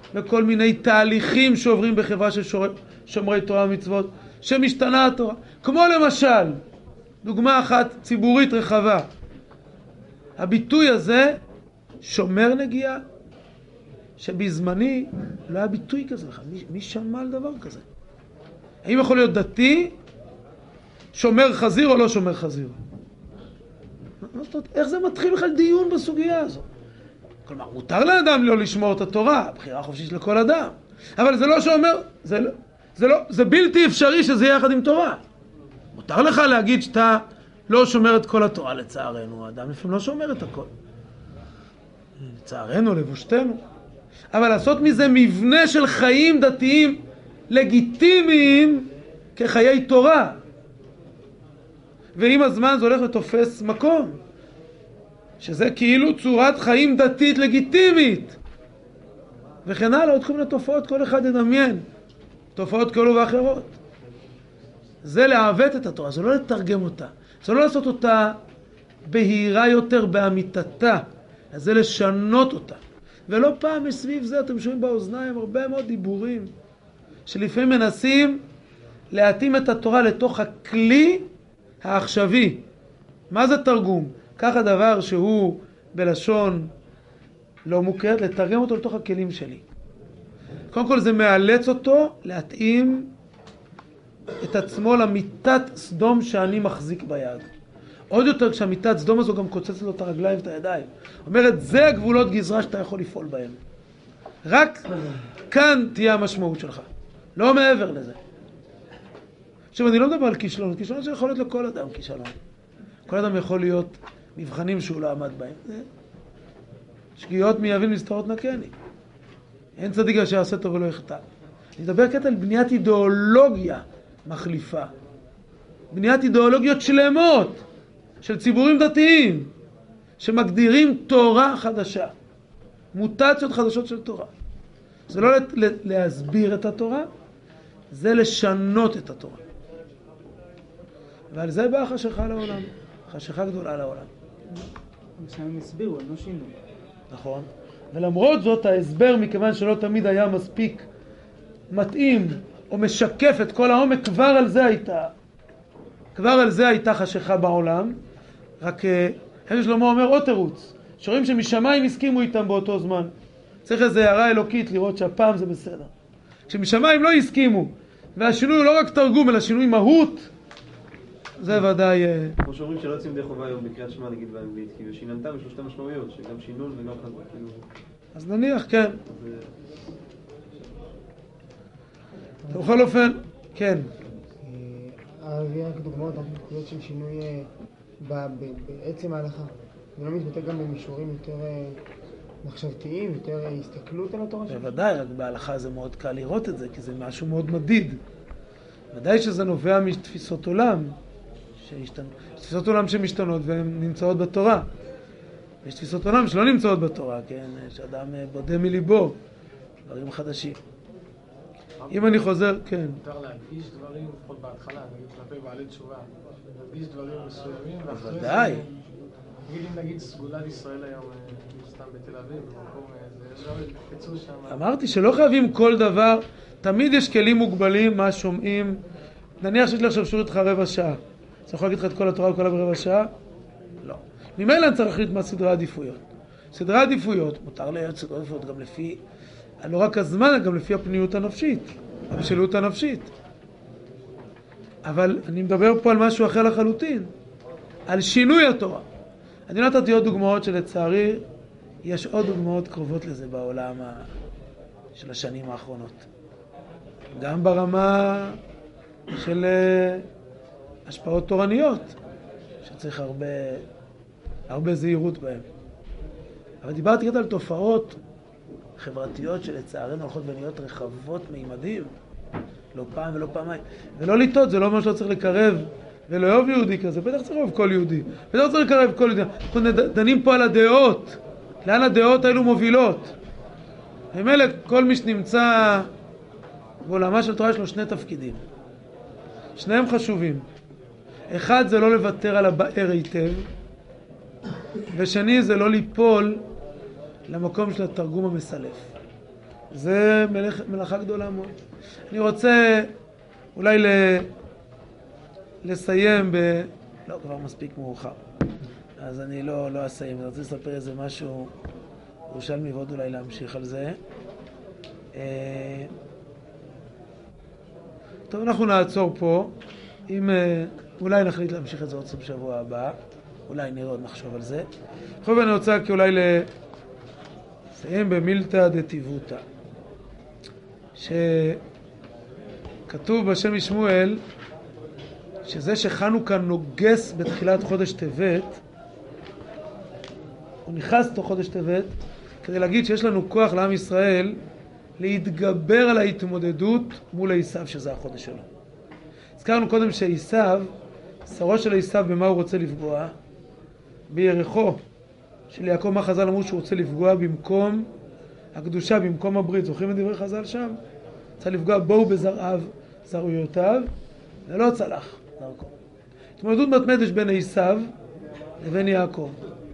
[SPEAKER 1] וכל מיני תהליכים שעוברים בחברה של שור... שומרי תורה ומצוות, שמשתנה התורה. כמו למשל, דוגמה אחת ציבורית רחבה, הביטוי הזה, שומר נגיעה, שבזמני לא היה ביטוי כזה. מי, מי שמע על דבר כזה? האם יכול להיות דתי, שומר חזיר או לא שומר חזיר? איך זה מתחיל בכלל דיון בסוגיה הזו? כלומר, מותר לאדם לא לשמור את התורה, בחירה חופשית לכל אדם. אבל זה לא שאומר, זה, לא, זה, לא, זה בלתי אפשרי שזה יהיה יחד עם תורה. מותר לך להגיד שאתה לא שומר את כל התורה, לצערנו. האדם לפעמים לא שומר את הכל. לצערנו, לבושתנו. אבל לעשות מזה מבנה של חיים דתיים לגיטימיים כחיי תורה. ועם הזמן זה הולך לתופס מקום. שזה כאילו צורת חיים דתית לגיטימית. וכן הלאה, עוד כל מיני תופעות, כל אחד ידמיין. תופעות כאלו ואחרות. זה לעוות את התורה, זה לא לתרגם אותה. זה לא לעשות אותה בהירה יותר באמיתתה. זה לשנות אותה. ולא פעם מסביב זה, אתם שומעים באוזניים הרבה מאוד דיבורים, שלפעמים מנסים להתאים את התורה לתוך הכלי העכשווי. מה זה תרגום? ככה דבר שהוא בלשון לא מוכרת, לתרגם אותו לתוך הכלים שלי. קודם כל זה מאלץ אותו להתאים את עצמו למיטת סדום שאני מחזיק ביד. עוד יותר כשהמיטת סדום הזו גם קוצצת לו את הרגליים ואת הידיים. אומרת, זה הגבולות גזרה שאתה יכול לפעול בהם. רק כאן תהיה המשמעות שלך. לא מעבר לזה. עכשיו, אני לא מדבר על כישלון. כישלון זה יכול להיות לכל אדם כישלון. כל אדם יכול להיות מבחנים שהוא לא עמד בהם. שגיאות מייבים מסתרות נקני. אין צדיק אשר יעשה טוב ולא יחטא. אני מדבר קטע על בניית אידיאולוגיה מחליפה. בניית אידיאולוגיות שלמות של ציבורים דתיים שמגדירים תורה חדשה. מוטציות חדשות של תורה. זה לא להסביר את התורה, זה לשנות את התורה. ועל זה באה חשיכה לעולם. חשיכה גדולה לעולם.
[SPEAKER 4] הם הסבירו, הם לא שינו.
[SPEAKER 1] נכון. ולמרות זאת ההסבר, מכיוון שלא תמיד היה מספיק מתאים או משקף את כל העומק, כבר על זה הייתה. כבר על זה הייתה חשיכה בעולם. רק חזי שלמה אומר עוד תירוץ. שרואים שמשמיים הסכימו איתם באותו זמן. צריך איזו הערה אלוקית לראות שהפעם זה בסדר. כשמשמיים לא הסכימו, והשינוי הוא לא רק תרגום, אלא שינוי מהות, זה ודאי...
[SPEAKER 6] כמו שאומרים שלא יוצאים די חובה היום בקריאת שמע נגיד באנגלית, כאילו שיננתה בשלושת המשמעויות, שגם שינון וגם חזק, כאילו...
[SPEAKER 1] אז נניח, כן. בכל אופן, כן.
[SPEAKER 4] הביא רק דוגמאות, רק נקודות של שינוי בעצם ההלכה. זה לא מתבטא גם במישורים יותר מחשבתיים, יותר הסתכלות על התורה שלך?
[SPEAKER 1] בוודאי, רק בהלכה זה מאוד קל לראות את זה, כי זה משהו מאוד מדיד. ודאי שזה נובע מתפיסות עולם, שהשתנו, תפיסות עולם שמשתנות והן נמצאות בתורה. יש תפיסות עולם שלא נמצאות בתורה, כן? שאדם בודה מליבו, דברים חדשים. אם אני חוזר, כן.
[SPEAKER 3] מותר להדגיש דברים, לפחות בהתחלה, נגיד כלפי בעלי תשובה, להדגיש דברים מסוימים, ואחרי זה...
[SPEAKER 1] ודאי.
[SPEAKER 3] נגיד אם נגיד סגולת ישראל היום, סתם בתל אביב, במקום, זה יש גם קיצור שם.
[SPEAKER 1] אמרתי שלא חייבים כל דבר, תמיד יש כלים מוגבלים, מה שומעים. נניח שיש לי עכשיו שיעור איתך רבע שעה. אז אני יכול להגיד לך את כל התורה וכל ברבע שעה? לא. ממילא אני צריך להחליט מה סדרי עדיפויות. סדרי עדיפויות, מותר להיות סדרי עדיפויות גם לפי, לא רק הזמן, גם לפי הפניות הנפשית, הבשלות הנפשית. אבל אני מדבר פה על משהו אחר לחלוטין, על שינוי התורה. אני נתתי עוד דוגמאות שלצערי, יש עוד דוגמאות קרובות לזה בעולם של השנים האחרונות. גם ברמה של השפעות תורניות, שצריך הרבה, הרבה זהירות בהן. אבל דיברתי קצת על תופעות חברתיות שלצערנו הולכות ונהיות רחבות מימדים, לא פעם ולא פעמיים. ולא לטעות, זה לא אומר שלא צריך לקרב ולאהוב יהודי כזה, בטח צריך לאהוב כל יהודי, בטח צריך לקרב כל יהודי. אנחנו דנים פה על הדעות, לאן הדעות האלו מובילות. ומילא כל מי שנמצא בעולמה של תורה יש לו שני תפקידים. שניהם חשובים. אחד זה לא לוותר על הבאר היטב, ושני זה לא ליפול למקום של התרגום המסלף. זה מלאכ, מלאכה גדולה מאוד. אני רוצה אולי ל, לסיים ב... לא, כבר מספיק מאוחר. אז אני לא, לא אסיים. אני רוצה לספר איזה משהו ירושלמי ועוד אולי להמשיך על זה. טוב, אנחנו נעצור פה. אם אולי נחליט להמשיך את זה עוד סוף שבוע הבא. אולי נראה עוד נחשוב על זה. עכשיו אני רוצה כי אולי לסיים במילתא דתיבותא. שכתוב בשם משמואל שזה שחנוכה נוגס בתחילת חודש טבת, הוא נכנס לתוך חודש טבת כדי להגיד שיש לנו כוח לעם ישראל להתגבר על ההתמודדות מול עשיו שזה החודש שלו. הזכרנו קודם שעשיו, שרו של עשיו במה הוא רוצה לפגוע? ביריחו של יעקב. מה חז"ל אמרו שהוא רוצה לפגוע? במקום הקדושה, במקום הברית. זוכרים את דברי חז"ל שם? צריך לפגוע בו בזרעיו, זרעיותיו, זה לא צלח דרכו. התמודדות מתמדת בין עשיו לבין יעקב.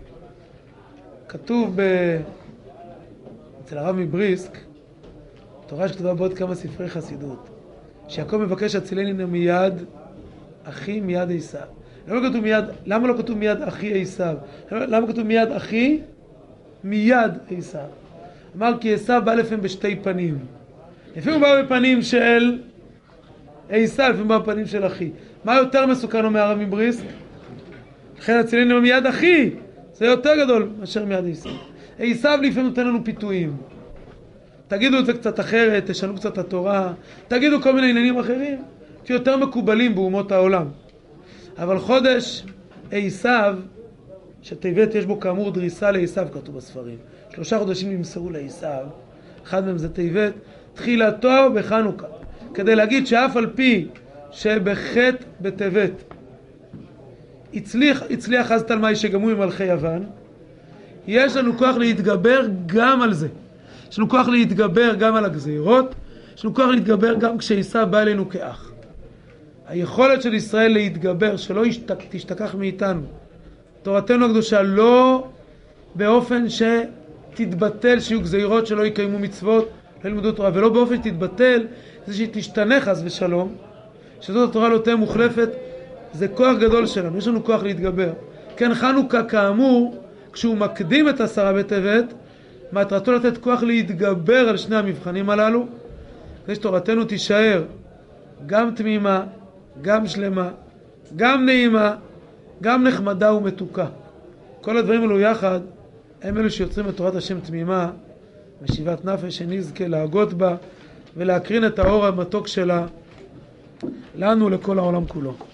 [SPEAKER 1] כתוב ב... אצל הרב מבריסק, תורה שכתובה בעוד כמה ספרי חסידות, שיעקב מבקש הצילני מיד אחי מיד עשיו. למה כתוב מיד, למה לא כתוב מיד אחי עשיו? למה כתוב מיד אחי מיד עשיו? אמר כי עשיו בא לפעמים בשתי פנים. לפעמים הוא בא בפנים של עשיו, לפעמים בא בפנים של אחי. מה יותר מסוכן אומר הרב מבריסק? לכן הצילני מיד אחי, זה יותר גדול מאשר מיד עשיו. עשיו לפעמים נותן לנו פיתויים. תגידו את זה קצת אחרת, תשנו קצת התורה, תגידו כל מיני עניינים אחרים, שיותר מקובלים באומות העולם. אבל חודש עשיו, שטבת יש בו כאמור דריסה לעשיו, כתוב בספרים. שלושה חודשים נמסרו לעשיו, אחד מהם זה טבת, תחילתו בחנוכה. כדי להגיד שאף על פי שבחטא בטבת, הצליח, הצליח אז תלמי שגמו ממלכי יוון, יש לנו כוח להתגבר גם על זה. יש לנו כוח להתגבר גם על הגזירות, יש לנו כוח להתגבר גם כשעשיו בא אלינו כאח. היכולת של ישראל להתגבר, שלא תשתכח מאיתנו, תורתנו הקדושה, לא באופן שתתבטל שיהיו גזירות שלא יקיימו מצוות, לא ילמדו תורה, ולא באופן שתתבטל, זה שהיא תשתנה חס ושלום, שזאת התורה לא תהיה מוחלפת, זה כוח גדול שלנו, יש לנו כוח להתגבר. כן, חנוכה כאמור, כשהוא מקדים את עשרה בטבת, מטרתו לתת כוח להתגבר על שני המבחנים הללו, כדי שתורתנו תישאר גם תמימה, גם שלמה, גם נעימה, גם נחמדה ומתוקה. כל הדברים האלו יחד, הם אלו שיוצרים את תורת השם תמימה, משיבת נפש שנזכה להגות בה, ולהקרין את האור המתוק שלה לנו ולכל העולם כולו.